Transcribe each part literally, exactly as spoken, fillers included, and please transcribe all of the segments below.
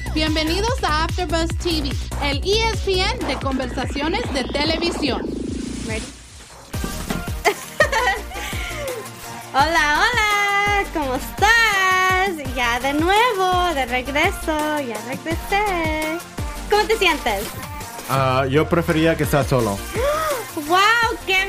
Bienvenidos a AfterBuzz T V, el E S P N de conversaciones de televisión. Ready? Hola, hola, ¿cómo estás? Ya de nuevo, de regreso, ya regresé. ¿Cómo te sientes? Uh, yo prefería que estás solo. ¡Wow! ¡Qué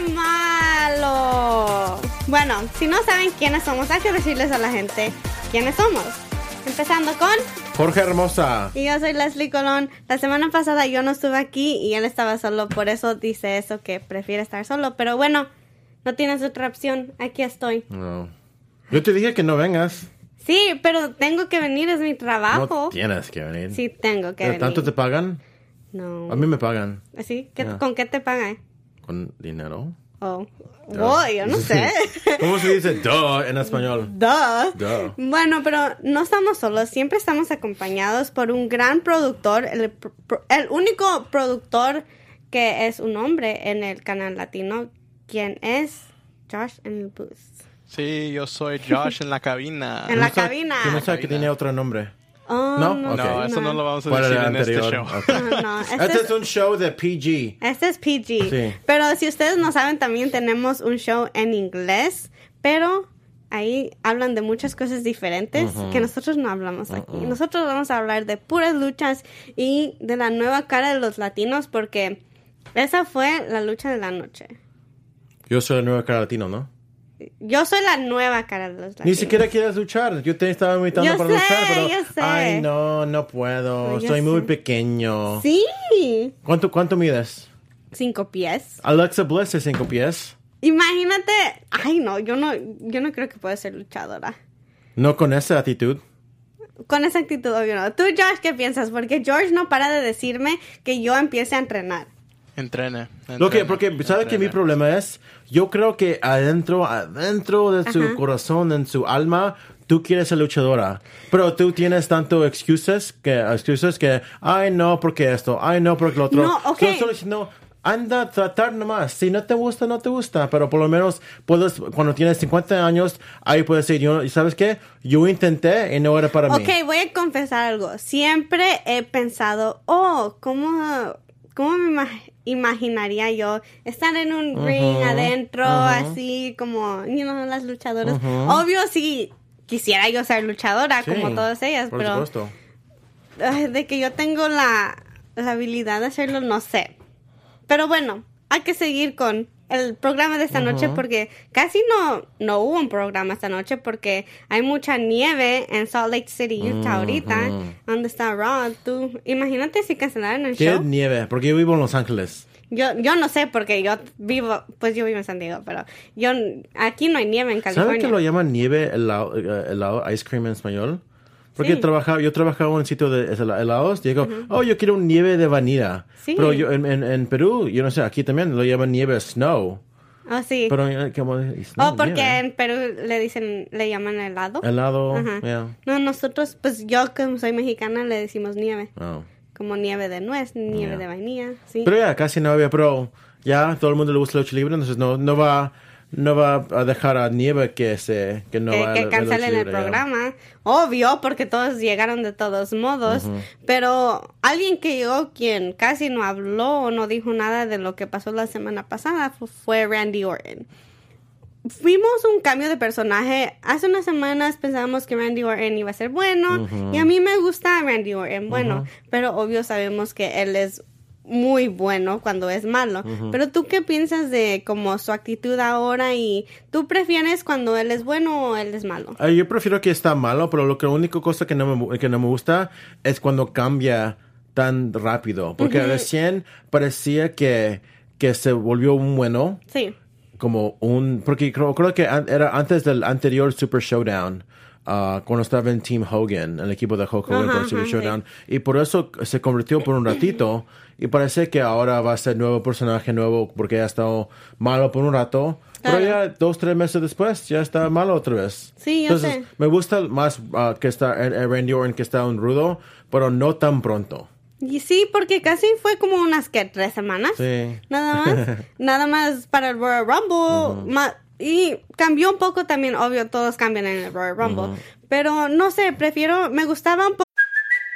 malo! Bueno, si no saben quiénes somos, hay que decirles a la gente quiénes somos. Empezando con... Jorge Hermosa. Y yo soy Leslie Colón. La semana pasada yo no estuve aquí y él estaba solo, por eso dice eso, que prefiere estar solo. Pero bueno, no tienes otra opción, aquí estoy. No. Yo te dije que no vengas. Sí, pero tengo que venir, es mi trabajo. No tienes que venir. Sí, tengo que venir. ¿Tanto te pagan? No. A mí me pagan. ¿Sí? ¿Qué, Yeah. ¿Con qué te pagan? ¿Con dinero? Oh, oh yo no sé. ¿Cómo se dice duh en español? Duh. Duh. Bueno, pero no estamos solos, siempre estamos acompañados por un gran productor, el, el único productor que es un hombre en el canal latino, quien es Josh en el booth. Sí, yo soy Josh en la cabina. En la ¿No sabe- cabina. ¿Que no sabe que tiene otro nombre? Oh, ¿No? no, Ok. No, eso no lo vamos a ¿Cuál decir era en el este anterior? show. Ok. No, no, este Este es- es un show de P G. Este es P G. Sí. Pero si ustedes no saben, también tenemos un show en inglés. Pero ahí hablan de muchas cosas diferentes Uh-huh. que nosotros no hablamos aquí. Uh-uh. Nosotros vamos a hablar de puras luchas y de la nueva cara de los latinos porque esa fue la lucha de la noche. Yo soy el nuevo cara latino, ¿no? Yo soy la nueva cara de los latinos. Ni siquiera quieres luchar. Yo te estaba invitando Yo para sé, luchar, pero... yo sé. Ay, no, no puedo. Yo Soy muy sé. pequeño. Sí. ¿Cuánto, cuánto mides? Cinco pies. Alexa Bliss es cinco pies. Imagínate. Ay, no, yo no, yo no creo que pueda ser luchadora. No con esa actitud. Con esa actitud, obvio no. Tú, Josh, ¿qué piensas? Porque George no para de decirme que yo empiece a entrenar. Entrene. Lo que, entrene, porque, ¿sabe que mi entrene. problema es? Yo creo que adentro, adentro de su Ajá. corazón, en su alma, tú quieres ser luchadora. Pero tú tienes tanto excuses que, excuses que, ay, no, porque esto, ay, no, porque lo otro. No, ok. Yo solo diciendo, anda a tratar nomás. Si no te gusta, no te gusta. Pero por lo menos puedes, cuando tienes cincuenta años, ahí puedes decir, yo, ¿sabes qué? Yo intenté y no era para mí. Ok, voy a confesar algo. Siempre he pensado, oh, ¿cómo, cómo me ima- imaginaría yo estar en un Ujú, ring adentro, ujú. así como, you know, las luchadoras? Ujú. Obvio, sí, quisiera yo ser luchadora Sí, como todas ellas, por pero supuesto. ay, de que yo tengo la, la habilidad de hacerlo, no sé. Pero bueno, hay que seguir con el programa de esta noche porque casi no, no hubo un programa esta noche porque hay mucha nieve en Salt Lake City, Utah ahorita, Ujú. donde está Raw. Tú, imagínate si cancelaran el ¿Qué show. nieve? Porque yo vivo en Los Ángeles. Yo, yo no sé porque yo vivo, pues yo vivo en San Diego, pero yo aquí no hay nieve en ¿Saben California. que lo llaman nieve helado, eh, helado, ice cream en español? Porque Sí. trabajaba, yo trabajaba en un sitio de hel- helados y digo, oh, yo quiero un nieve de vanilla. Sí. Pero yo, en, en, en Perú, yo no sé, aquí también lo llaman nieve snow. Oh, sí. Pero, eh, como, snow, oh, porque nieve. en Perú le dicen, le llaman helado. Helado, Ajá. yeah. No, nosotros, pues yo como soy mexicana le decimos nieve. Oh. Como nieve de nuez, nieve Yeah. de vainilla, sí. Pero ya, casi no había, pero ya todo el mundo le gusta la lucha libre, entonces no, no va... No va a dejar a nieve que se que no que, va a que la- la lucha cancelen el libre, ya. programa. Obvio, porque todos llegaron de todos modos. Pero alguien que llegó quien casi no habló o no dijo nada de lo que pasó la semana pasada fu- fue Randy Orton. Fuimos un cambio de personaje. Hace unas semanas pensábamos que Randy Orton iba a ser bueno. Y a mí me gusta Randy Orton, bueno. Pero obvio sabemos que él es muy bueno cuando es malo. Pero tú qué piensas de como su actitud ahora y tú prefieres cuando él es bueno o él es malo? Eh, yo prefiero que está malo, pero lo que la única cosa que no me, que no me gusta es cuando cambia tan rápido. Porque recién parecía que, que se volvió un bueno, Sí. como un... Porque creo, creo que an- era antes del anterior Super Showdown. ah, cuando estaba en Team Hogan, el equipo de Hulk Hogan Ajá, por el Super ajá, Showdown. Y por eso se convirtió por un ratito. Y parece que ahora va a ser nuevo personaje nuevo porque ya ha estado malo por un rato. Pero Claro. ya dos, tres meses después ya está malo otra vez. Sí, yo Entonces, sé. me gusta más ah, que está eh, eh, Randy Orton que está un rudo, pero no tan pronto. Y sí, porque casi fue como unas, ¿qué? ¿Tres semanas? Sí. Nada más. Nada más para el Royal Rumble. Ma- y cambió un poco también, obvio, todos cambian en el Royal Rumble. Pero no sé, prefiero, me gustaba un poco. Hey,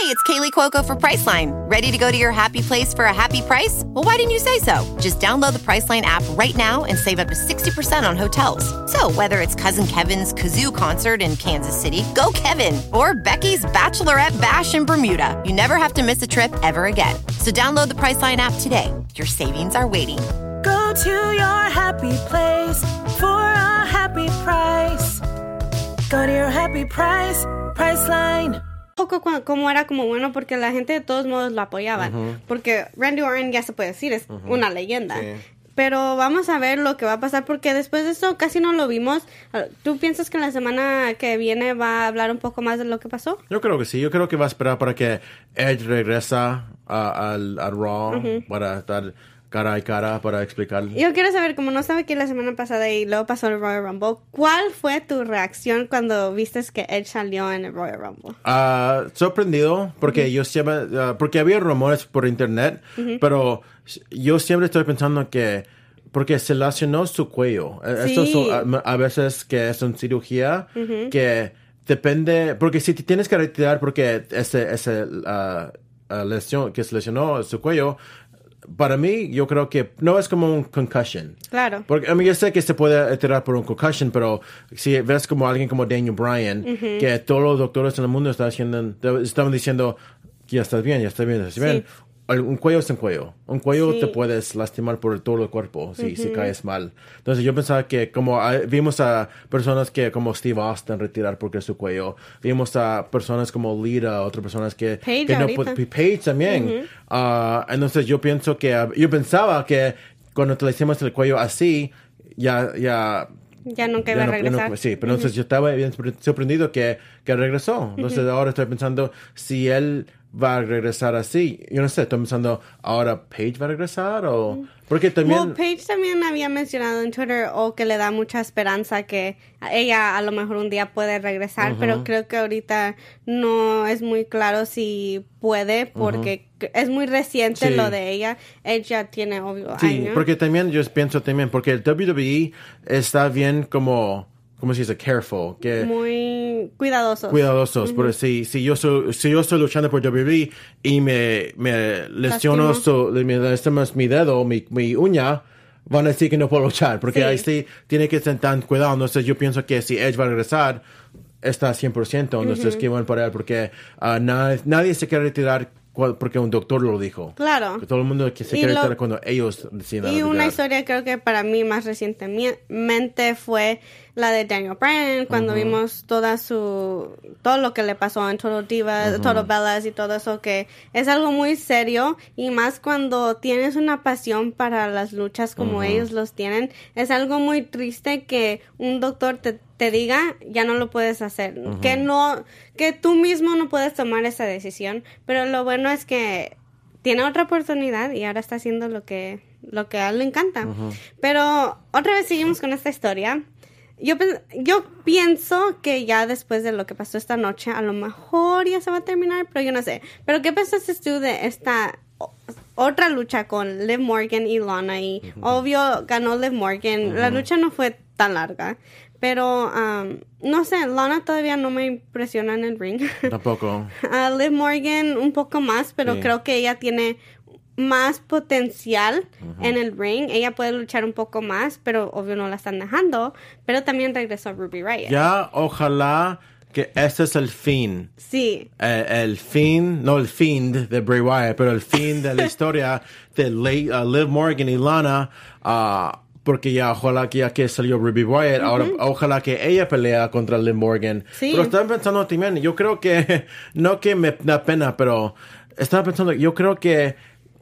Hey, it's Kaylee Cuoco for Priceline. Ready to go to your happy place for a happy price? Well, why didn't you say so? Just download the Priceline app right now and save up to sixty percent on hotels. So whether it's Cousin Kevin's Kazoo Concert in Kansas City, go Kevin, or Becky's Bachelorette Bash in Bermuda, you never have to miss a trip ever again. So download the Priceline app today. Your savings are waiting. Go to your happy place for a happy price. Go to your happy price, Priceline. Poco cu- como era como bueno porque la gente de todos modos lo apoyaban. Uh-huh. Porque Randy Orton ya se puede decir, es uh-huh. una leyenda. Sí. Pero vamos a ver lo que va a pasar porque después de eso casi no lo vimos. ¿Tú piensas que la semana que viene va a hablar un poco más de lo que pasó? Yo creo que sí. Yo creo que va a esperar para que Edge regresa a, al, al Raw uh-huh. para estar cara a cara para explicar. Yo quiero saber, como no estaba aquí la semana pasada y luego pasó el Royal Rumble, ¿cuál fue tu reacción cuando viste que Edge salió en el Royal Rumble? Uh, sorprendido, porque uh-huh. yo siempre, uh, porque había rumores por internet, uh-huh. pero yo siempre estoy pensando que, porque se lesionó su cuello. Sí. Esto son, a, a veces que es una cirugía uh-huh. que depende, porque si te tienes que retirar porque ese, ese uh, uh, lesión que se lesionó su cuello, para mí, yo creo que no es como un concussion. Claro. Porque a mí yo sé que se puede tirar por un concussion, pero si ves como alguien como Daniel Bryan, uh-huh. que todos los doctores en el mundo están diciendo, estaban diciendo, ya estás bien, ya estás bien, ya estás bien. Sí. Un cuello es un cuello. Un cuello sí. te puedes lastimar por todo el cuerpo si, uh-huh. si caes mal. Entonces yo pensaba que como uh, vimos a personas que como Steve Austin retirar porque su cuello. Vimos a personas como Lita, otras personas que... Paige que no pu- Paige también. Uh-huh. Uh, entonces yo pienso que... Uh, yo pensaba que cuando te le hicimos el cuello así, ya... ya Ya nunca iba a regresar. No, sí, pero uh-huh. entonces yo estaba bien sorprendido que, que regresó. Entonces uh-huh. ahora estoy pensando si él va a regresar así. Yo no sé, estoy pensando, ¿ahora Paige va a regresar? O... Porque también... Well, Paige también había mencionado en Twitter o oh, que le da mucha esperanza que ella a lo mejor un día puede regresar, uh-huh. pero creo que ahorita no es muy claro si puede porque uh-huh. es muy reciente sí. lo de ella. Ella tiene, obvio, sí, años. Porque también yo pienso también, porque el W W E está bien como... ¿Cómo se dice? Careful. Que muy cuidadosos. Cuidadosos. Uh-huh. Porque si, si, yo soy, si yo estoy luchando por W W E y me, me lesiono su, me lesiono mi dedo, mi, mi uña, van a decir que no puedo luchar. Porque sí. ahí sí tiene que estar tan cuidado. Entonces yo pienso que si Edge va a regresar, está cien por ciento. Entonces uh-huh. qué bueno para él. Porque uh, nadie, nadie se quiere retirar porque un doctor lo dijo. Claro. Que todo el mundo que se quiere retirar cuando ellos deciden. Y una historia creo que para mí más recientemente fue la de Daniel Bryan, cuando uh-huh. vimos toda su todo lo que le pasó en Total Divas, uh-huh. Total Bellas y todo eso, que es algo muy serio y más cuando tienes una pasión para las luchas como uh-huh. ellos los tienen, es algo muy triste que un doctor te, te diga ya no lo puedes hacer, uh-huh. que no que tú mismo no puedes tomar esa decisión, pero lo bueno es que tiene otra oportunidad y ahora está haciendo lo que lo que a él le encanta. Uh-huh. Pero otra vez seguimos con esta historia. Yo, yo pienso que ya después de lo que pasó esta noche, a lo mejor ya se va a terminar, pero yo no sé. Pero ¿qué pensaste tú de esta otra lucha con Liv Morgan y Lana? Y uh-huh. obvio ganó Liv Morgan. Uh-huh. La lucha no fue tan larga, pero um, no sé, Lana todavía no me impresiona en el ring. Tampoco. uh, Liv Morgan un poco más, pero sí. creo que ella tiene más potencial uh-huh. en el ring. Ella puede luchar un poco más, pero obvio no la están dejando. Pero también regresó Ruby Riott. Ya, ojalá que este es el fin. Sí. Eh, el fin, no el fin de Bray Wyatt, pero el fin de la historia de Le- uh, Liv Morgan y Lana. Uh, porque ya ojalá que ya que salió Ruby Riott, uh-huh. ahora ojalá que ella pelea contra Liv Morgan. Sí. Pero estaba pensando también, yo creo que, no que me da pena, pero estaba pensando, yo creo que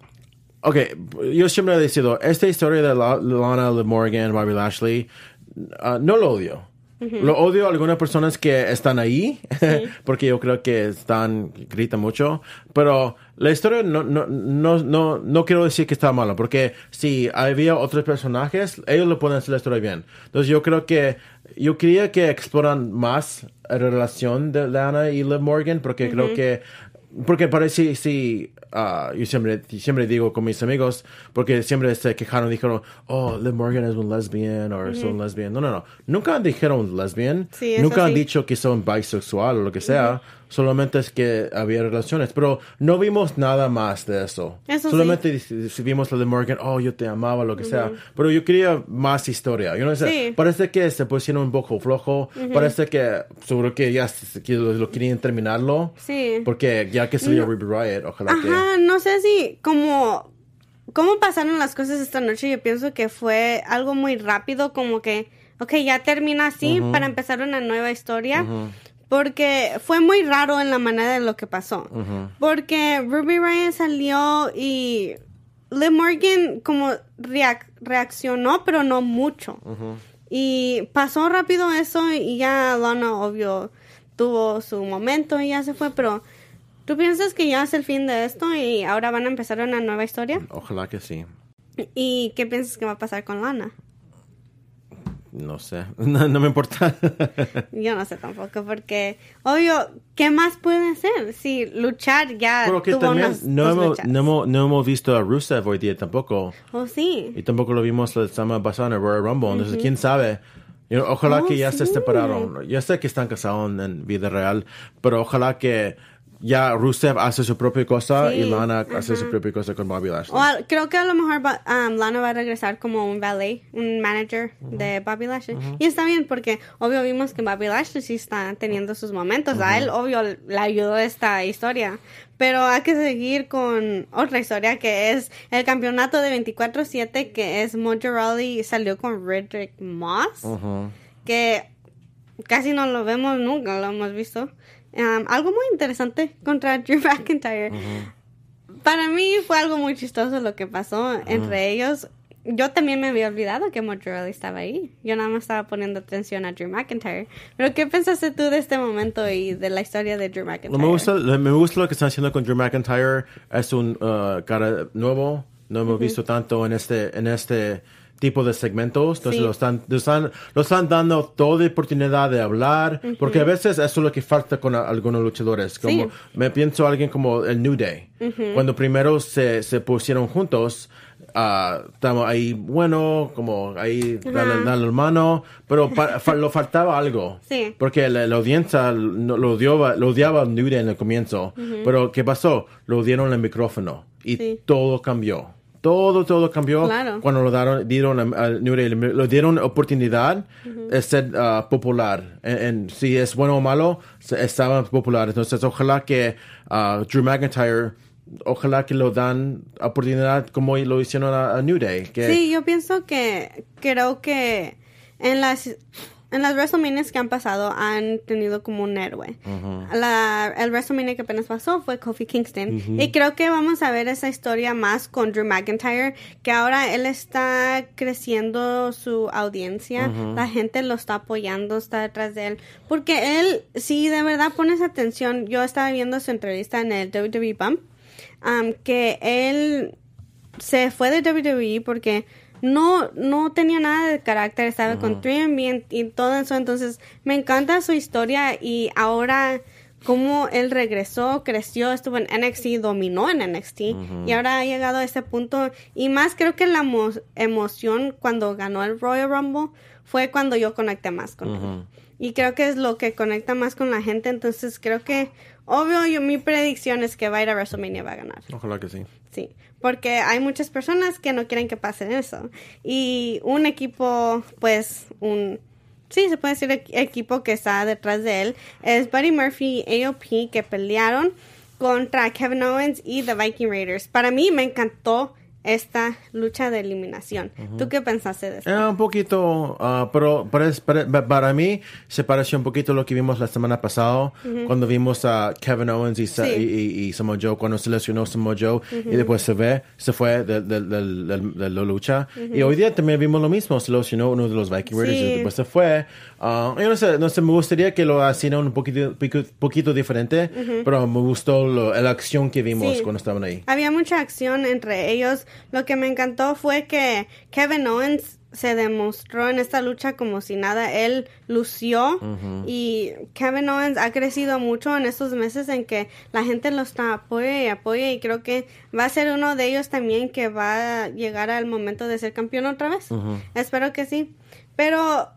ok, yo siempre he decidido, esta historia de la, Lana, Liv Morgan, Bobby Lashley, uh, no lo odio. Uh-huh. Lo odio a algunas personas que están ahí, sí. porque yo creo que están, gritan mucho, pero la historia no, no, no, no, no quiero decir que está mala, porque si había otros personajes, ellos lo pueden hacer la historia bien. Entonces yo creo que, yo quería que exploran más la relación de Lana y Liv Morgan, porque uh-huh. creo que, porque parece, si, uh, yo siempre, siempre digo con mis amigos, porque siempre se quejaron, dijeron, oh, Liv Morgan es un lesbian, o uh-huh. son lesbian. No, no, no. Nunca dijeron lesbian. Sí, Nunca sí. han dicho que son bisexual o lo que sea. Uh-huh. solamente es que había relaciones, pero no vimos nada más de eso. Eso solamente sí. vimos lo de Morgan, oh, yo te amaba, lo que uh-huh. sea, pero yo quería más historia. Yo no sé, sí. parece que se pusieron un poco flojo, uh-huh. parece que seguro que ya que lo, lo querían terminarlo, sí. porque ya que salió no. Ruby Riott, ojalá Ajá, que... Ajá, no sé si como... ¿Cómo pasaron las cosas esta noche? Yo pienso que fue algo muy rápido, como que, ok, ya termina así uh-huh. para empezar una nueva historia. Uh-huh. Porque fue muy raro en la manera de lo que pasó. Uh-huh. Porque Ruby Riott salió y Liv Morgan como reac- reaccionó, pero no mucho. Uh-huh. Y pasó rápido eso y ya Lana, obvio, tuvo su momento y ya se fue, pero... ¿Tú piensas que ya es el fin de esto y ahora van a empezar una nueva historia? Ojalá que sí. ¿Y qué piensas que va a pasar con Lana? No sé, no, no me importa. Yo no sé tampoco, porque, obvio, ¿qué más puede hacer? Si luchar ya Pero que tuvo también unas no, dos hemos, luchas. no, hemos, no hemos visto a Rusev hoy día tampoco. Oh, sí. Y tampoco lo vimos la semana pasada en el Royal Rumble. Uh-huh. Entonces, ¿quién sabe? You know, ojalá oh, que ya sí. se separaron. Ya sé que están casados en, en vida real, pero ojalá que... Ya Rusev hace su propia cosa sí, y Lana uh-huh. hace su propia cosa con Bobby Lashley. O al, creo que a lo mejor va, um, Lana va a regresar como un valet, un manager uh-huh. de Bobby Lashley. Uh-huh. Y está bien porque obvio vimos que Bobby Lashley sí está teniendo sus momentos. Uh-huh. A él obvio le ayudó esta historia. Pero hay que seguir con otra historia que es el campeonato de veinticuatro siete que es Mojo Rawley y salió con Roderick Moss. Uh-huh. Que casi no lo vemos nunca, lo hemos visto. Um, algo muy interesante contra Drew McIntyre. Uh-huh. Para mí fue algo muy chistoso lo que pasó uh-huh. entre ellos. Yo también me había olvidado que Mojo Rawley estaba ahí. Yo nada más estaba poniendo atención a Drew McIntyre. Pero ¿qué pensaste tú de este momento y de la historia de Drew McIntyre? Me gusta, me gusta lo que están haciendo con Drew McIntyre. Es un uh, cara nuevo. No hemos uh-huh. visto tanto en este... En este tipo de segmentos, entonces sí. lo, están, lo, están, lo están dando toda oportunidad de hablar, uh-huh. porque a veces eso es lo que falta con a, algunos luchadores, como sí. me pienso a alguien como el New Day, uh-huh. cuando primero se, se pusieron juntos, uh, estamos ahí, bueno, como ahí, uh-huh. dale, dale la mano, pero pa, fa, lo faltaba algo, sí. porque la, la audiencia lo, lo, odiaba, lo odiaba al New Day en el comienzo, uh-huh. pero ¿qué pasó? Lo dieron el micrófono y sí. todo cambió. Todo, todo cambió claro. cuando lo dieron, dieron a, a New Day, lo dieron oportunidad uh-huh. de ser uh, popular. En, en, si es bueno o malo, estaba popular. Entonces, ojalá que uh, Drew McIntyre, ojalá que lo dan oportunidad como lo hicieron a, a New Day. Que sí, yo pienso que creo que en las... En las WrestleManias que han pasado han tenido como un héroe. Uh-huh. La, el WrestleMania que apenas pasó fue Kofi Kingston. Uh-huh. Y creo que vamos a ver esa historia más con Drew McIntyre, que ahora él está creciendo su audiencia. Uh-huh. La gente lo está apoyando, está detrás de él. Porque él, si de verdad pones atención, yo estaba viendo su entrevista en el W W E Bump, um, que él se fue de W W E porque... No, no tenía nada de carácter, estaba uh-huh. con tres M y, y todo eso, entonces me encanta su historia y ahora cómo él regresó, creció, estuvo en N X T, dominó en N X T uh-huh. y ahora ha llegado a este punto y más creo que la mo- emoción cuando ganó el Royal Rumble fue cuando yo conecté más con uh-huh. él y creo que es lo que conecta más con la gente, entonces creo que obvio yo, mi predicción es que va a ir a WrestleMania y va a ganar. Ojalá que sí. Sí, porque hay muchas personas que no quieren que pase eso. Y un equipo, pues, un... Sí, se puede decir equ- equipo que está detrás de él. Es Buddy Murphy y A O P que pelearon contra Kevin Owens y The Viking Raiders. Para mí me encantó esta lucha de eliminación. Uh-huh. ¿Tú qué pensaste de esto? Eh, un poquito, uh, pero para, para, para mí se pareció un poquito a lo que vimos la semana pasada, uh-huh. cuando vimos a Kevin Owens y, sí. y, y, y Samoa Joe, cuando se lesionó Samoa Joe, uh-huh. y después se ve, se fue de, de, de, de, de la lucha. Uh-huh. Y hoy día también vimos lo mismo, se lesionó uno de los Viking Raiders sí. y después se fue. Uh, yo no sé, no sé, me gustaría que lo hicieran un poquito, poquito, poquito diferente, uh-huh. pero me gustó lo, la acción que vimos sí. cuando estaban ahí. Había mucha acción entre ellos. Lo que me encantó fue que Kevin Owens se demostró en esta lucha como si nada. Él lució uh-huh. y Kevin Owens ha crecido mucho en estos meses en que la gente lo está apoya y apoya y creo que va a ser uno de ellos también que va a llegar al momento de ser campeón otra vez. Uh-huh. Espero que sí. Pero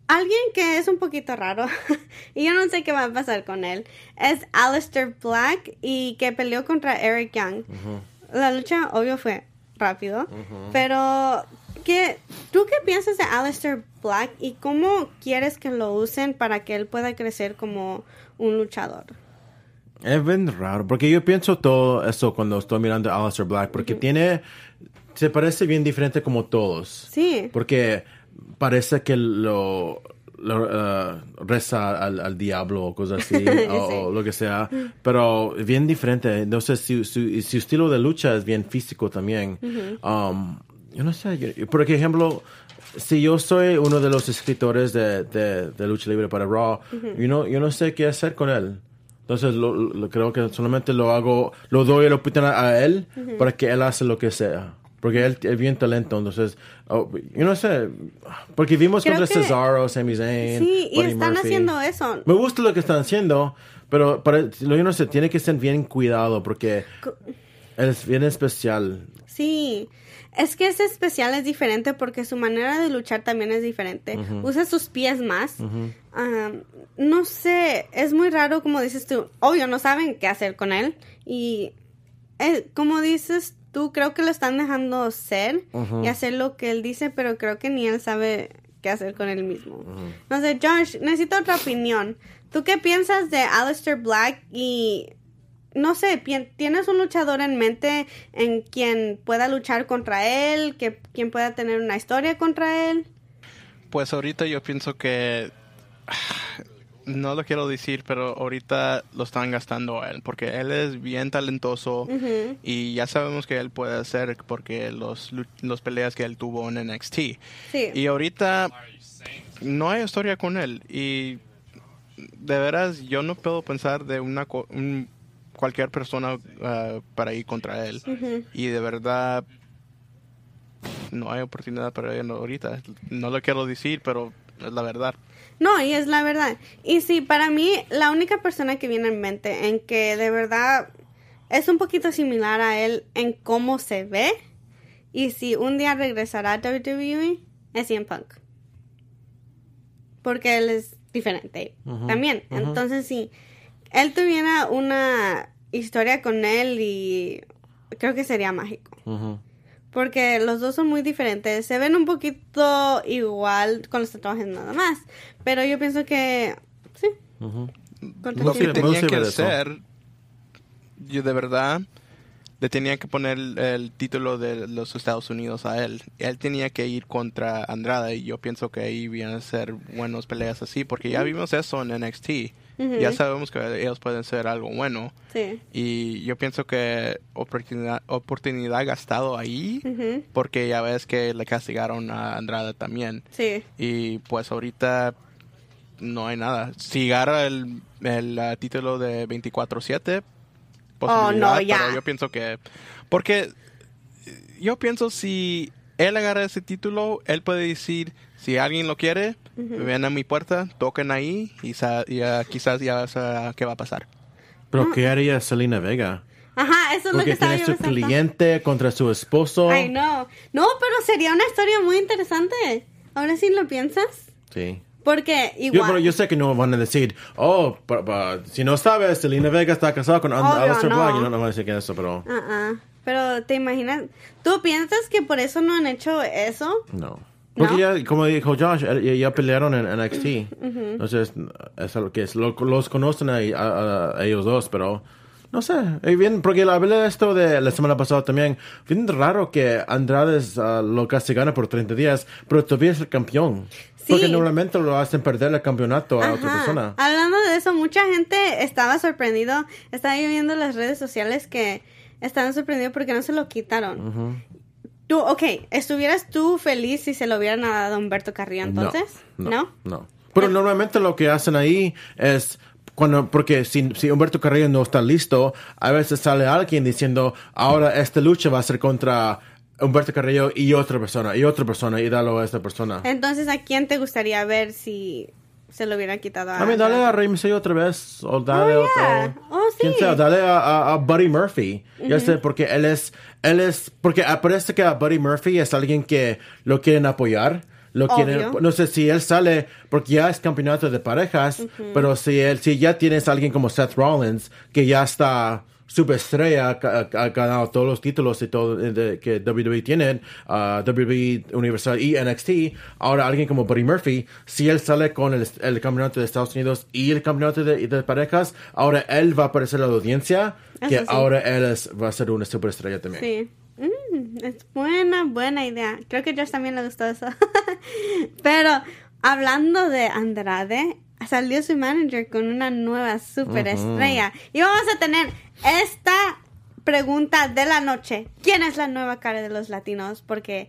alguien que es un poquito raro, y yo no sé qué va a pasar con él, es Aleister Black, y que peleó contra Eric Young. Uh-huh. La lucha, obvio, fue rápido, uh-huh. pero ¿qué, ¿tú qué piensas de Aleister Black y cómo quieres que lo usen para que él pueda crecer como un luchador? Es bien raro, porque yo pienso todo eso cuando estoy mirando a Aleister Black, porque uh-huh. tiene, se parece bien diferente como todos. Sí. Porque parece que lo, lo uh, reza al, al diablo o cosas así, o, sí. o lo que sea, pero bien diferente. Entonces, su, su, su estilo de lucha es bien físico también. Uh-huh. Um, yo no sé, yo, por ejemplo, si yo soy uno de los escritores de, de, de lucha libre para Raw, uh-huh. yo, no, yo no sé qué hacer con él. Entonces, lo, lo, creo que solamente lo hago, lo doy la oportunidad a él uh-huh. para que él hace lo que sea. Porque él es bien talento, entonces, oh, yo no sé, porque vimos creo contra que, Cesaro, Sami Zayn, sí, y Buddy están Murphy. haciendo eso. Me gusta lo que están haciendo, pero para, yo no sé, tiene que ser bien cuidado porque es bien especial. Sí, es que ese especial es diferente porque su manera de luchar también es diferente. Uh-huh. Usa sus pies más. Uh-huh. Um, no sé, es muy raro como dices tú. Obvio, no saben qué hacer con él. Y eh, como dices tú, creo que lo están dejando ser uh-huh. y hacer lo que él dice, pero creo que ni él sabe qué hacer con él mismo. Uh-huh. No sé, Josh, necesito otra opinión. ¿Tú qué piensas de Aleister Black y... no sé, ¿tienes un luchador en mente en quien pueda luchar contra él? Que quien pueda tener una historia contra él? Pues ahorita yo pienso que... no lo quiero decir, pero ahorita lo están gastando a él. Porque él es bien talentoso. Uh-huh. Y ya sabemos que él puede hacer porque los, los peleas que él tuvo en N X T. Sí. Y ahorita no hay historia con él. Y de veras yo no puedo pensar de una... Un, cualquier persona uh, para ir contra él. Uh-huh. Y de verdad no hay oportunidad para él ahorita. No lo quiero decir, pero es la verdad. No, y es la verdad. Y sí, para mí, la única persona que viene en mente en que de verdad es un poquito similar a él en cómo se ve, y si un día regresará a W W E, es C M Punk. Porque él es diferente uh-huh. también. Uh-huh. Entonces, sí, él tuviera una historia con él y creo que sería mágico. Uh-huh. Porque los dos son muy diferentes. Se ven un poquito igual con los tatuajes nada más. Pero yo pienso que... sí. Uh-huh. Lo que tenía que hacer, yo de verdad, le tenía que poner el, el título de los Estados Unidos a él. Él tenía que ir contra Andrade. Y yo pienso que ahí vienen a ser buenas peleas así. Porque ya vimos eso en N X T. Uh-huh. Ya sabemos que ellos pueden ser algo bueno. Sí. Y yo pienso que oportunidad, oportunidad gastado ahí. Uh-huh. Porque ya ves que le castigaron a Andrade también. Sí. Y pues ahorita no hay nada. Si agarra el, el uh, título de veinticuatro siete, oh, no, ya. Pero yo pienso que... porque yo pienso si él agarra ese título, él puede decir... si alguien lo quiere, uh-huh. ven a mi puerta, toquen ahí y, sa- y uh, quizás ya sabes qué va a pasar. ¿Pero qué haría Zelina Vega? Ajá, eso es porque lo que estaba tiene yo su pensando. cliente contra su esposo. Ay, no. No, pero sería una historia muy interesante. Ahora sí lo piensas. Sí. Porque igual... Yo, pero yo sé que no van a decir, oh, pa, pa, si no sabes, Zelina Vega está casada con And- Aleister no. Black. Y no, no van a decir que eso, pero... Uh-uh. Pero, ¿te imaginas? ¿Tú piensas que por eso no han hecho eso? No. Porque ¿No? ya, como dijo Josh, ya, ya pelearon en N X T. Uh-huh. Entonces, es algo que es, lo, los conocen a, a, a ellos dos, pero no sé. Y bien, porque hablé de esto de la semana pasada también. Bien raro que Andrade uh, lo castigaron por treinta días, pero todavía es el campeón. Sí. Porque normalmente lo hacen perder el campeonato a Ajá. otra persona. Hablando de eso, mucha gente estaba sorprendido. Estaba yo viendo en las redes sociales que estaban sorprendidos porque no se lo quitaron. Uh-huh. Tú, ok, ¿estuvieras tú feliz si se lo hubieran dado a Humberto Carrillo entonces? No. No. No. no. Pero no. normalmente lo que hacen ahí es... cuando porque si, si Humberto Carrillo no está listo, a veces sale alguien diciendo, ahora esta lucha va a ser contra Humberto Carrillo y otra persona, y otra persona, y dalo a esta persona. Entonces, ¿a quién te gustaría ver si se lo hubieran quitado a... A mí, dale a Rey Mysterio otra vez, o dale oh, a yeah. otro... Oh, sí. ¿Quién sea? Dale a, a, a Buddy Murphy. Uh-huh. Ya sé, porque él es... Él es... Porque parece que a Buddy Murphy es alguien que lo quieren apoyar. lo quieren, no sé si él sale porque ya es campeonato de parejas, uh-huh. pero si él, si ya tienes a alguien como Seth Rollins que ya está superestrella, ha, ha ganado todos los títulos y todo de, que W W E tiene, uh, W W E Universal y N X T, ahora alguien como Buddy Murphy, si él sale con el, el campeonato de Estados Unidos y el campeonato de, de parejas, ahora él va a aparecer a la audiencia, Eso que sí. ahora él es, va a ser una superestrella también. Sí. Mm, es buena, buena idea. Creo que a Josh también le gustó eso. Pero hablando de Andrade, salió su manager con una nueva superestrella. Uh-huh. Y vamos a tener esta pregunta de la noche. ¿Quién es la nueva cara de los latinos? Porque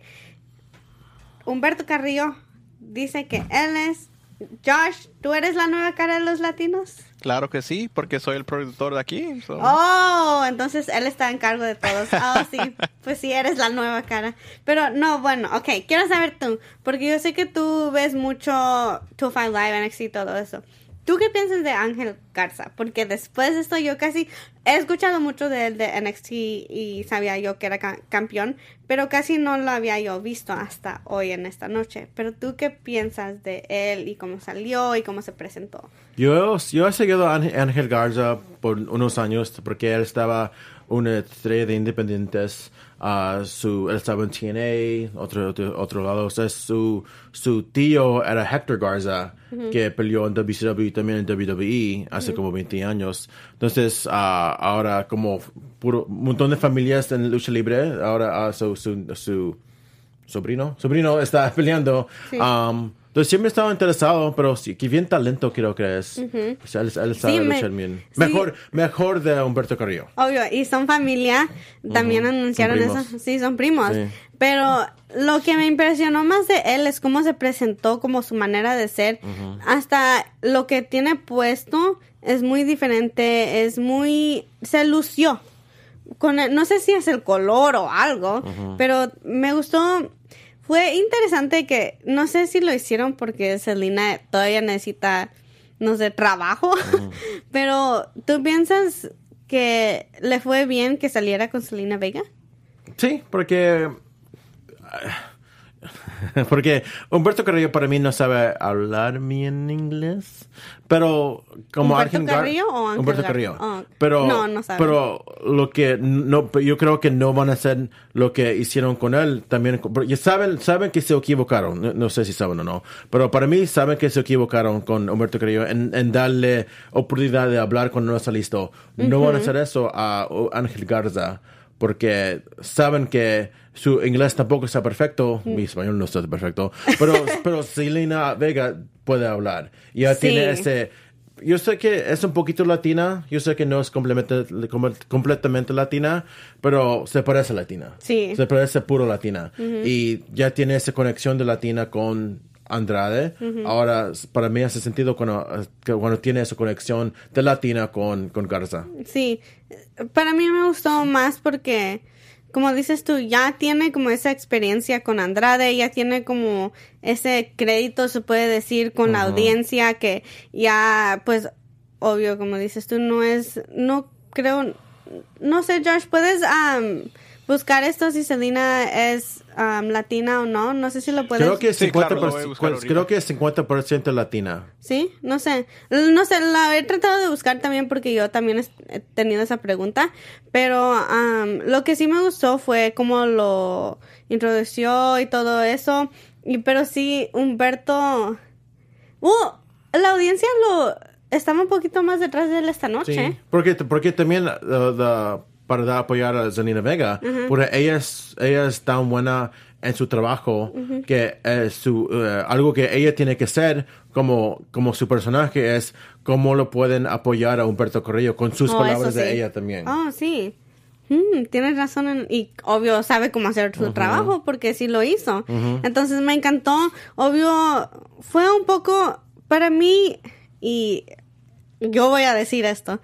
Humberto Carrillo dice que él es... Josh, ¿tú eres la nueva cara de los latinos? Claro que sí, porque soy el productor de aquí. So. Oh, entonces él está en cargo de todos. Oh, sí, pues sí, eres la nueva cara. Pero no, bueno, ok, quiero saber tú, porque yo sé que tú ves mucho two oh five Live, N X T y todo eso. ¿Tú qué piensas de Ángel Garza? Porque después de esto yo casi he escuchado mucho de él de N X T y sabía yo que era ca- campeón, pero casi no lo había yo visto hasta hoy en esta noche. Pero ¿tú qué piensas de él y cómo salió y cómo se presentó? Yo, yo he seguido a Ángel Garza por unos años porque él estaba una estrella de independientes. Uh, su, él estaba en T N A, otro, otro, otro lado. O sea, su, su tío era Hector Garza, uh-huh. que peleó en W C W y también en W W E hace uh-huh. como veinte años. Entonces, uh, ahora como puro, un montón de familias en lucha libre, ahora uh, su, su, su sobrino, sobrino está peleando. Sí. Um, Entonces siempre he estado interesado, pero sí, que bien talento creo que es. Uh-huh. O sea, él, él sabe sí, luchar me, bien. Sí. Mejor, mejor de Humberto Carrillo. Obvio, y son familia. También uh-huh. anunciaron eso. Sí, son primos. Sí. Pero lo que me impresionó más de él es cómo se presentó, como su manera de ser. Uh-huh. Hasta lo que tiene puesto es muy diferente, es muy... Se lució. Con el, no sé si es el color o algo, uh-huh. pero me gustó... Fue interesante que, no sé si lo hicieron porque Selena todavía necesita, no sé, trabajo, uh-huh. pero ¿tú piensas que le fue bien que saliera con Zelina Vega? Sí, porque... Porque Humberto Carrillo para mí no sabe hablar bien inglés, pero como ¿Humberto Ángel Carrillo o Ángel Humberto Gar- Carrillo, oh. pero no, no sabe. Pero lo que no, yo creo que no van a hacer lo que hicieron con él también. Porque saben, saben que se equivocaron, no, no sé si saben o no, pero para mí saben que se equivocaron con Humberto Carrillo en, en darle oportunidad de hablar cuando no está listo. No uh-huh. van a hacer eso a Ángel Garza. Porque saben que su inglés tampoco está perfecto. Mi español no está perfecto. Pero, pero Zelina Vega puede hablar. Ya sí. tiene ese... Yo sé que es un poquito latina. Yo sé que no es completamente, completamente latina. Pero se parece latina. Sí. Se parece puro latina. Uh-huh. Y ya tiene esa conexión de latina con Andrade. Uh-huh. Ahora, para mí hace sentido cuando, cuando tiene esa conexión de latina con, con Garza. Sí. Para mí me gustó más porque, como dices tú, ya tiene como esa experiencia con Andrade, ya tiene como ese crédito, se puede decir, con uh-huh. la audiencia, que ya, pues, obvio, como dices tú, no es, no creo, no sé, Josh, ¿puedes um, buscar esto si Selena es um, latina o no? No sé si lo puedes... Creo que es sí, cincuenta claro, por ciento, creo que es cincuenta por ciento latina. Sí, no sé. No sé, la he tratado de buscar también porque yo también he tenido esa pregunta. Pero um, lo que sí me gustó fue cómo lo introdució y todo eso. Y, pero sí, Humberto... Uh, la audiencia lo estaba un poquito más detrás de él esta noche. Sí, porque, porque también... Uh, the, para apoyar a Zelina Vega, uh-huh. porque ella es, ella es tan buena en su trabajo uh-huh. que es su, uh, algo que ella tiene que ser como, como su personaje es cómo lo pueden apoyar a Humberto Carrillo con sus oh, palabras sí. de ella también. Oh, sí. Hmm, tienes razón en, y obvio sabe cómo hacer su uh-huh. trabajo porque sí lo hizo. Uh-huh. Entonces me encantó. Obvio fue un poco para mí y yo voy a decir esto.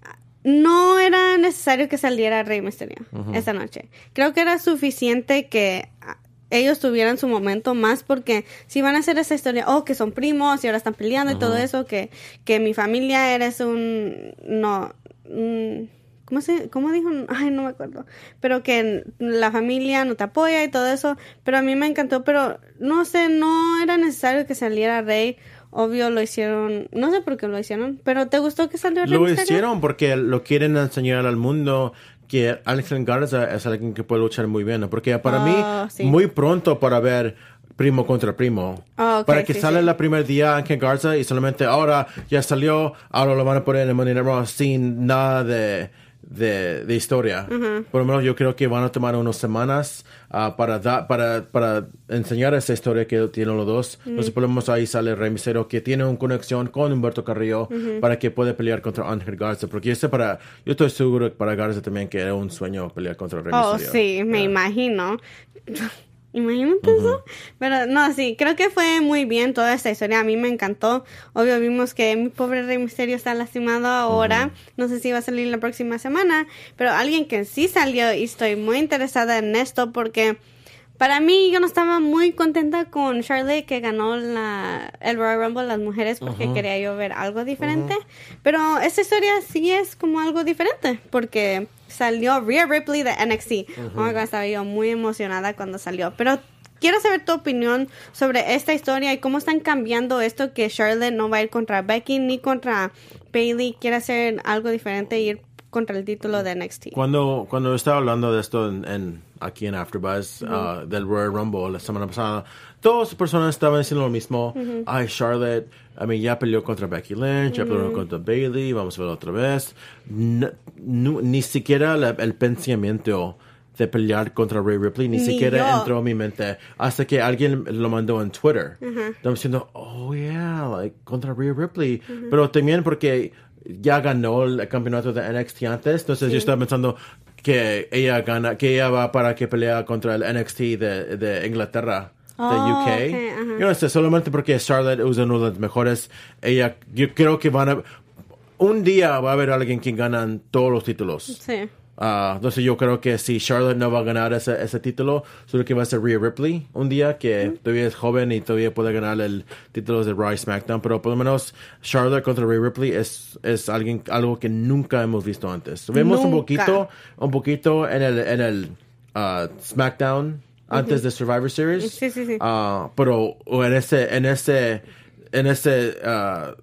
No era necesario que saliera Rey Mysterio uh-huh. esta noche. Creo que era suficiente que ellos tuvieran su momento más porque si van a hacer esa historia, oh, que son primos y ahora están peleando uh-huh. y todo eso, que, que mi familia eres un... no... Un, ¿cómo se, cómo dijo? Ay, no me acuerdo. Pero que la familia no te apoya y todo eso. Pero a mí me encantó, pero no sé, no era necesario que saliera Rey. Obvio lo hicieron, no sé por qué lo hicieron, pero ¿te gustó que salió Rey Lo Mysterio? hicieron porque lo quieren enseñar al mundo que Angel Garza es alguien que puede luchar muy bien, porque para oh, mí, sí. muy pronto para ver primo contra primo. Oh, okay, para que sí, sale sí. el primer día Angel Garza y solamente ahora ya salió, ahora lo van a poner en el Monday Night Raw sin nada de, de, de historia. Uh-huh. Por lo menos yo creo que van a tomar unas semanas uh, para, da, para, para enseñar esa historia que tienen los dos. Uh-huh. Entonces por lo menos ahí sale Rey Mysterio que tiene una conexión con Humberto Carrillo uh-huh. para que pueda pelear contra Angel Garza. Porque yo, sé para, yo estoy seguro que para Garza también que era un sueño pelear contra Rey oh, Mysterio. Oh, sí, me yeah. imagino. Imagínate uh-huh. eso. Pero no, sí, creo que fue muy bien toda esta historia. A mí me encantó. Obvio, vimos que mi pobre Rey Mysterio está lastimado ahora. Uh-huh. No sé si va a salir la próxima semana. Pero alguien que sí salió y estoy muy interesada en esto porque para mí yo no estaba muy contenta con Charlotte que ganó la, el Royal Rumble las mujeres porque uh-huh. quería yo ver algo diferente. Uh-huh. Pero esta historia sí es como algo diferente porque salió Rhea Ripley de N X T. Uh-huh. Oh my God, estaba yo muy emocionada cuando salió. Pero quiero saber tu opinión sobre esta historia y cómo están cambiando esto que Charlotte no va a ir contra Becky ni contra Bayley. Quiere hacer algo diferente y ir contra el título de N X T. Cuando, cuando estaba hablando de esto en, en, aquí en AfterBuzz, uh-huh. uh, del Royal Rumble la semana pasada, todas las personas estaban diciendo lo mismo. Uh-huh. Ay, Charlotte, I mean, ya peleó contra Becky Lynch, ya uh-huh. peleó contra Bayley, vamos a verlo otra vez. No, no, ni siquiera la, el pensamiento de pelear contra Rhea Ripley, ni, ni siquiera yo. entró en mi mente hasta que alguien lo mandó en Twitter. Uh-huh. Estamos diciendo, oh yeah, like, contra Rhea Ripley. Uh-huh. Pero también porque ya ganó el campeonato de N X T antes, entonces sí. yo estaba pensando que ella gana, que ella va para que pelea contra el N X T de, de Inglaterra, oh, de U K. Okay, uh-huh. Yo no sé, solamente porque Charlotte es uno de los mejores, ella, yo creo que van a, un día va a haber alguien que gana todos los títulos. Sí. Uh, entonces yo creo que si Charlotte no va a ganar ese, ese título, solo que va a ser Rhea Ripley un día, que mm. todavía es joven y todavía puede ganar el título de Raw y SmackDown, pero por lo menos Charlotte contra Rhea Ripley es, es alguien, algo que nunca hemos visto antes. Vemos nunca. un poquito un poquito en el, en el uh, SmackDown uh-huh. antes de Survivor Series, sí, sí, sí. Uh, pero en ese en ese en ese uh,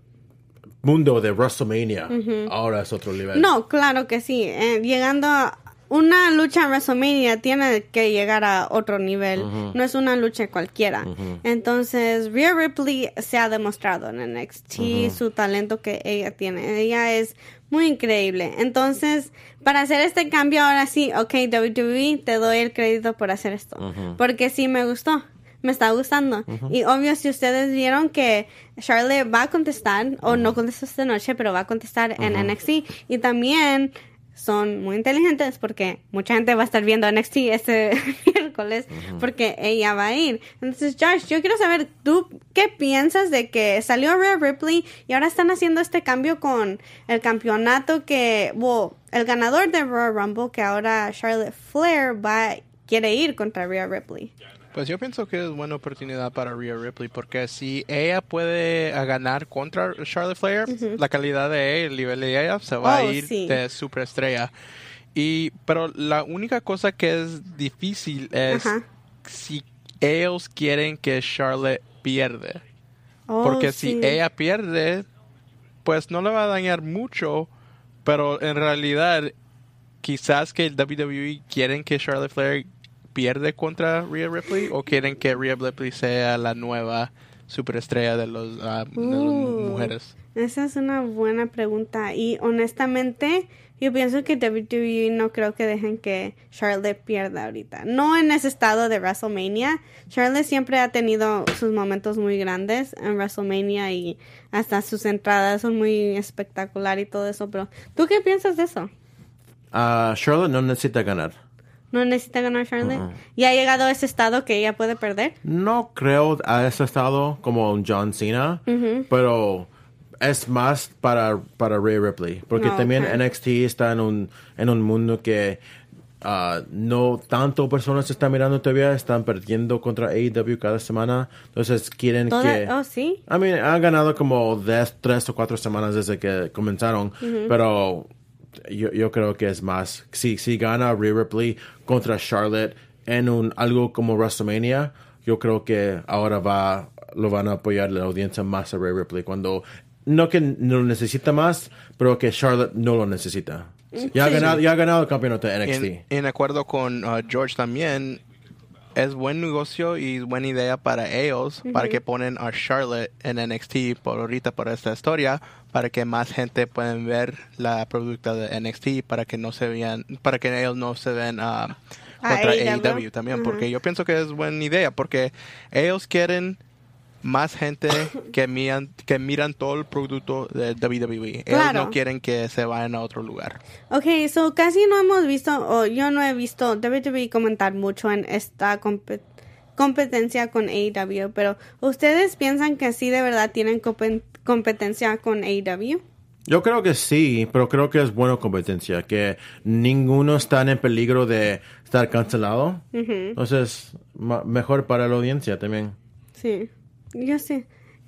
mundo de WrestleMania, uh-huh. ahora es otro nivel. No, claro que sí. Eh, llegando a una lucha en WrestleMania tiene que llegar a otro nivel. Uh-huh. No es una lucha cualquiera. Uh-huh. Entonces, Rhea Ripley se ha demostrado en N X T uh-huh. su talento que ella tiene. Ella es muy increíble. Entonces, para hacer este cambio ahora sí, ok, W W E, te doy el crédito por hacer esto. Uh-huh. Porque sí me gustó. Me está gustando. Uh-huh. Y obvio, si ustedes vieron que Charlotte va a contestar, uh-huh. o no contestó esta noche, pero va a contestar uh-huh. en N X T. Y también son muy inteligentes porque mucha gente va a estar viendo N X T este miércoles uh-huh. porque ella va a ir. Entonces, Josh, yo quiero saber, ¿tú qué piensas de que salió Rhea Ripley y ahora están haciendo este cambio con el campeonato que, well, el ganador de Royal Rumble, que ahora Charlotte Flair va, quiere ir contra Rhea Ripley? Pues yo pienso que es buena oportunidad para Rhea Ripley porque si ella puede ganar contra Charlotte Flair, uh-huh. la calidad de ella, el nivel de ella se va oh, a ir sí. de superestrella. Y pero la única cosa que es difícil es uh-huh. si ellos quieren que Charlotte pierda. Oh, porque sí. si ella pierde, pues no le va a dañar mucho, pero en realidad quizás que el W W E quieren que Charlotte Flair pierde contra Rhea Ripley o quieren que Rhea Ripley sea la nueva superestrella de los uh, uh, de las mujeres. Esa es una buena pregunta y honestamente yo pienso que W W E no creo que dejen que Charlotte pierda ahorita. No en ese estado de WrestleMania. Charlotte siempre ha tenido sus momentos muy grandes en WrestleMania y hasta sus entradas son muy espectacular y todo eso, pero ¿tú qué piensas de eso? Uh, Charlotte no necesita ganar. ¿No necesita ganar Charlotte? Uh-huh. ¿Y ha llegado a ese estado que ella puede perder? No creo a ese estado como John Cena, uh-huh. pero es más para, para Rhea Ripley. Porque oh, también okay. N X T está en un, en un mundo que uh, no tanto personas están mirando todavía, están perdiendo contra A E W cada semana. Entonces quieren ¿Toda? que... Oh, ¿sí? I mean, han ganado como diez, tres o cuatro semanas desde que comenzaron, uh-huh. pero... yo, yo creo que es más. Si, si gana Rhea Ripley contra Charlotte en un algo como WrestleMania, yo creo que ahora va lo van a apoyar la audiencia más a Rhea Ripley cuando no que no lo necesita más, pero que Charlotte no lo necesita. Ya, sí. ha, ganado, ya ha ganado el campeonato de N X T. En, en acuerdo con uh, George también, es buen negocio y buena idea para ellos, uh-huh. para que ponen a Charlotte en N X T por ahorita, por esta historia, para que más gente puedan ver la producta de N X T, para que no se vean, para que ellos no se vean uh, contra A E W también, uh-huh. porque yo pienso que es buena idea, porque ellos quieren más gente que miran, que miran todo el producto de W W E. Ellos claro. no quieren que se vayan a otro lugar. Okay, so casi no hemos visto, o yo no he visto W W E comentar mucho en esta comp- competencia con A E W, pero ¿ustedes piensan que sí de verdad tienen comp- competencia con A E W? Yo creo que sí, pero creo que es buena competencia, que ninguno está en peligro de estar cancelado. Uh-huh. Entonces, ma- mejor para la audiencia también. Sí. Yo sé.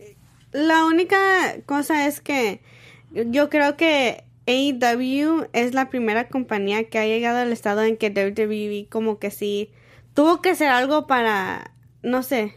La única cosa es que yo creo que A E W es la primera compañía que ha llegado al estado en que W W E como que sí tuvo que hacer algo para, no sé,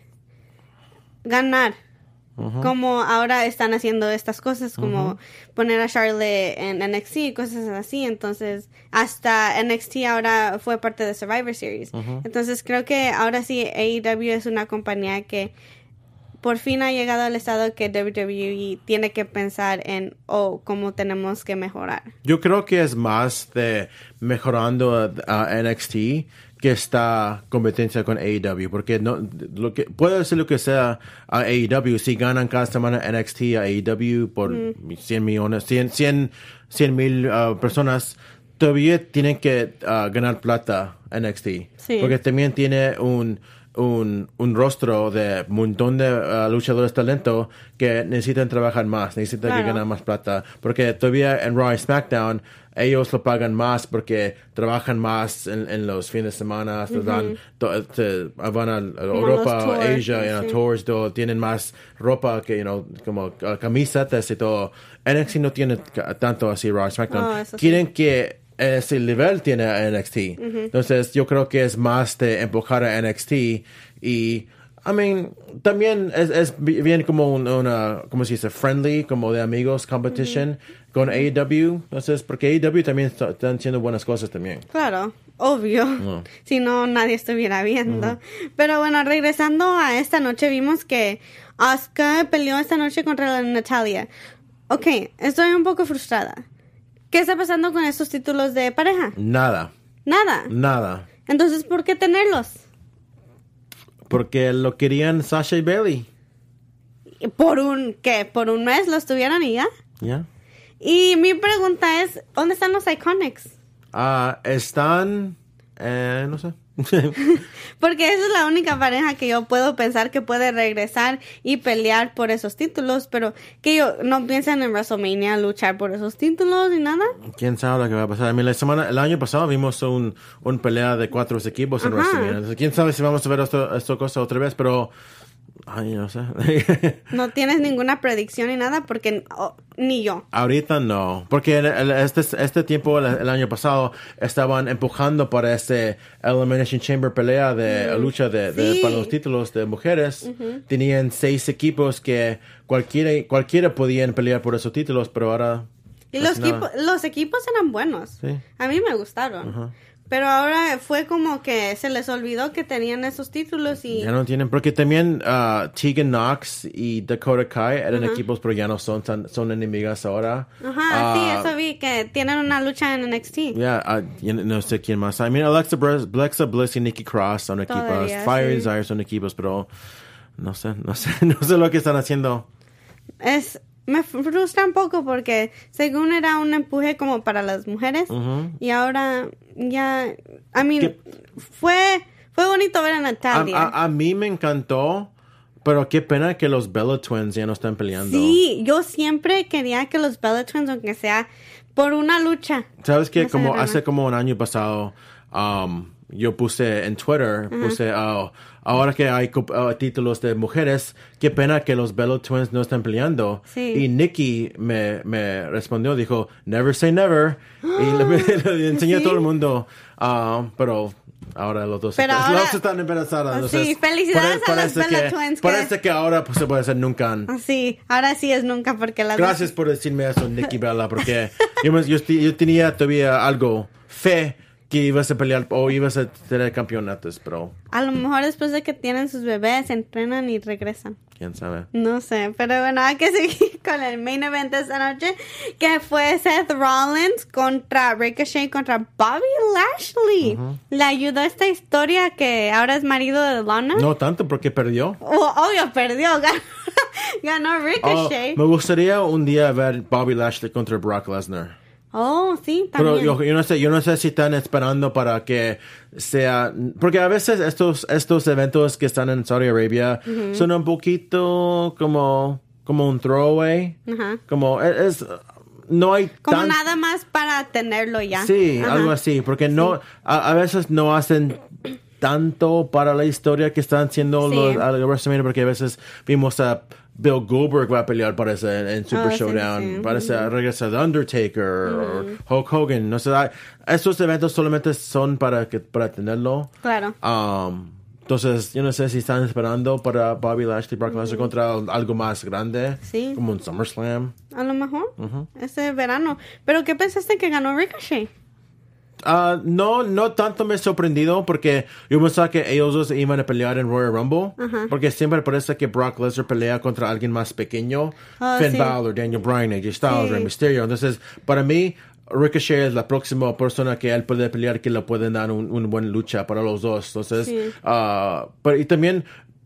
ganar. Uh-huh. Como ahora están haciendo estas cosas, como uh-huh. poner a Charlotte en N X T y cosas así. Entonces, hasta N X T ahora fue parte de Survivor Series. Uh-huh. Entonces, creo que ahora sí A E W es una compañía que por fin ha llegado al estado que W W E tiene que pensar en, oh, cómo tenemos que mejorar. Yo creo que es más de mejorando a, a N X T que esta competencia con A E W, porque no lo que puede ser lo que sea a A E W, si ganan cada semana N X T a A E W por mm. cien millones, cien mil uh, personas, todavía tienen que uh, ganar plata N X T, sí. porque también tiene un Un, un rostro de un montón de uh, luchadores talento que necesitan trabajar más, necesitan claro. que ganar más plata, porque todavía en Raw y SmackDown ellos lo pagan más porque trabajan más en, en los fines de semana, uh-huh. dan, to, te, van a, a Europa o Asia, sí. you know, tours, todo, tienen más ropa que, you know, como uh, camisetas y todo. N X T no tiene tanto así Raw y SmackDown. Oh, quieren sí. que ese nivel tiene a N X T. Uh-huh. Entonces, yo creo que es más de empujar a N X T y, I mean, también es, es bien como un, una, ¿cómo se dice? Friendly, como de amigos, competition uh-huh. con A E W. Entonces, porque A E W también está, están haciendo buenas cosas también. Claro, obvio. Uh-huh. Si no, nadie estuviera viendo. Uh-huh. Pero bueno, regresando a esta noche, vimos que Asuka peleó esta noche contra Natalya. Ok, estoy un poco frustrada. ¿Qué está pasando con estos títulos de pareja? Nada. ¿Nada? Nada. Entonces, ¿por qué tenerlos? Porque lo querían Sasha y Bayley. ¿Por un qué? ¿Por un mes los tuvieron y ya? Ya. Yeah. Y mi pregunta es, ¿dónde están los Iconics? Ah, uh, están... Eh, no sé. Porque esa es la única pareja que yo puedo pensar que puede regresar y pelear por esos títulos, pero que yo no piensan en WrestleMania luchar por esos títulos ni nada. Quién sabe lo que va a pasar. A mí la semana, el año pasado vimos un, un pelea de cuatro equipos en Ajá. WrestleMania. Entonces, quién sabe si vamos a ver esto, esto cosa otra vez, pero ay, no sé. No tienes ninguna predicción ni nada porque oh, ni yo. Ahorita no, porque el, el, este, este tiempo, el, el año pasado, estaban empujando para este Elimination Chamber pelea de mm. lucha de, de, sí. para los títulos de mujeres. Uh-huh. Tenían seis equipos que cualquiera, cualquiera podían pelear por esos títulos, pero ahora... Y los, equipo, los equipos eran buenos. Sí. A mí me gustaron. Uh-huh. Pero ahora fue como que se les olvidó que tenían esos títulos y... Ya no tienen, porque también uh, Tegan Nox y Dakota Kai eran uh-huh. equipos, pero ya no son, son, son enemigas ahora. Ajá, uh, sí, eso vi, que tienen una lucha en N X T. Ya, yeah, uh, no sé quién más. I mean, Alexa Bliss, Alexa Bliss y Nikki Cross son equipos. Todavía, Fire sí. Desire son equipos, pero no sé, no sé, no sé lo que están haciendo. Es... Me frustra un poco porque según era un empuje como para las mujeres uh-huh. y ahora ya, I mean, fue fue bonito ver a Natalya. A, a, a mí me encantó, pero qué pena que los Bella Twins ya no están peleando. Sí, yo siempre quería que los Bella Twins, aunque sea por una lucha. ¿Sabes qué? No como hace como un año pasado, um, yo puse en Twitter, uh-huh. puse, oh, ahora que hay uh, títulos de mujeres, qué pena que los Belo Twins no están peleando. Sí. Y Nikki me, me respondió, dijo, never say never. Y le, le, le enseñé ¿Sí? a todo el mundo. Uh, pero ahora los dos, pero están, ahora, los están embarazadas. Entonces, sí, felicidades pare, a los Belo que, Twins. Parece que, que ahora pues, se puede hacer nunca. Sí, ahora sí es nunca porque las Gracias dos... por decirme eso, Nikki Bella, porque yo, yo, yo tenía todavía algo, fe, que ibas a pelear o ibas a tener campeonatos, pero... A lo mejor después de que tienen sus bebés, entrenan y regresan. ¿Quién sabe? No sé, pero bueno, hay que seguir con el main event de esta noche, que fue Seth Rollins contra Ricochet contra Bobby Lashley. Uh-huh. Le ayudó esta historia que ahora es marido de Lana. No tanto porque perdió. Oh, obvio, perdió. Ganó, ganó Ricochet. Oh, me gustaría un día ver Bobby Lashley contra Brock Lesnar. Oh, sí, también. Pero yo, yo no sé, yo no sé si están esperando para que sea, porque a veces estos estos eventos que están en Saudi Arabia uh-huh. son un poquito como como un throwaway, uh-huh. como es, es no hay como tan... nada más para tenerlo ya. Sí, uh-huh. algo así, porque no sí. a, a veces no hacen tanto para la historia que están haciendo sí. los al WrestleMania, porque a veces vimos a Bill Goldberg va a pelear, parece, en, en Super oh, Showdown. Sí, sí. Parece uh-huh. regresa The Undertaker uh-huh. o Hulk Hogan. No sé, estos eventos solamente son para que para tenerlo. Claro. Um, entonces, yo no sé si están esperando para Bobby Lashley, Brock Lesnar uh-huh. contra algo más grande. Sí. Como un SummerSlam. A lo mejor. Uh-huh. Este verano. ¿Pero qué pensaste que ganó Ricochet? Uh, no, no tanto me he sorprendido porque yo pensaba que ellos dos iban a pelear en Royal Rumble. Uh-huh. Porque siempre parece que Brock Lesnar pelea contra alguien más pequeño. Oh, Finn sí. Balor, Daniel Bryan, A J Styles, sí. Rey Mysterio. Entonces, para mí, Ricochet es la próxima persona que él puede pelear que le pueden dar un, un buen lucha para los dos. Entonces, sí. uh, pero y también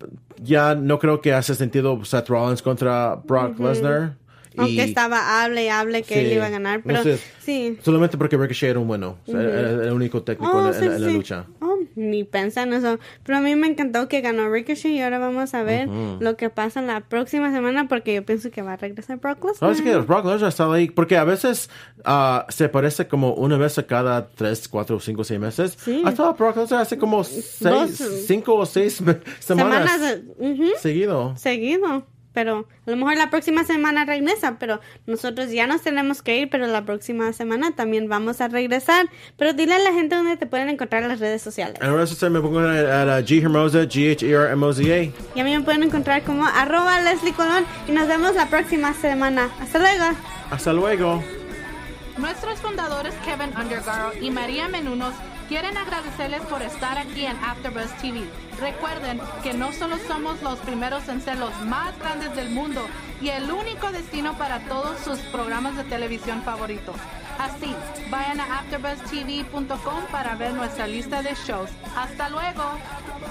ya no creo que hace sentido Seth Rollins contra Brock uh-huh. Lesnar. Aunque y, hable, hable y hable que sí, él iba a ganar, pero no sé, sí. Solamente porque Ricochet era un bueno, o sea, uh-huh. era, era el único técnico oh, en, sí, en, en sí. la lucha. Oh, ni pensé en eso. Pero a mí me encantó que ganó Ricochet y ahora vamos a ver uh-huh. lo que pasa en la próxima semana porque yo pienso que va a regresar Brock Lesnar. Así que Brock Lesnar está ahí, porque a veces uh, se parece como una vez a cada tres, cuatro, cinco, seis meses. Sí. Hasta Brock Lesnar hace como seis, Dos, cinco o seis semanas, semanas de, uh-huh. seguido. Seguido. Pero a lo mejor la próxima semana regresa, pero nosotros ya nos tenemos que ir, pero la próxima semana también vamos a regresar. Pero dile a la gente dónde te pueden encontrar en las redes sociales. En las redes sociales me pongo a, a G Hermosa, G H E R M O Z A. Y a mí me pueden encontrar como arroba Leslie Colón y nos vemos la próxima semana. Hasta luego. Hasta luego. Nuestros fundadores Kevin Undergaro y María Menunos quieren agradecerles por estar aquí en AfterBuzz T V. Recuerden que no solo somos los primeros en ser los más grandes del mundo y el único destino para todos sus programas de televisión favoritos. Así, vayan a after buzz t v punto com para ver nuestra lista de shows. ¡Hasta luego!